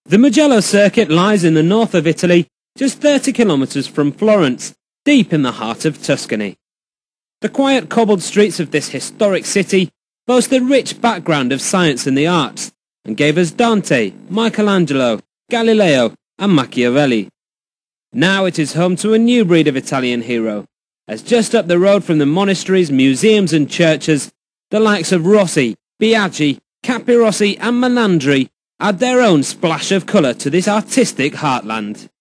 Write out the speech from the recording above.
The Mugello circuit lies in the north of Italy, just 30 kilometres from Florence, deep in the heart of Tuscany. The quiet cobbled streets of this historic city boast a rich background of science and the arts, and gave us Dante, Michelangelo, Galileo and Machiavelli. Now it is home to a new breed of Italian hero, as just up the road from the monasteries, museums and churches, the likes of Rossi, Biaggi, Capirossi and Melandri add their own splash of colour to this artistic heartland.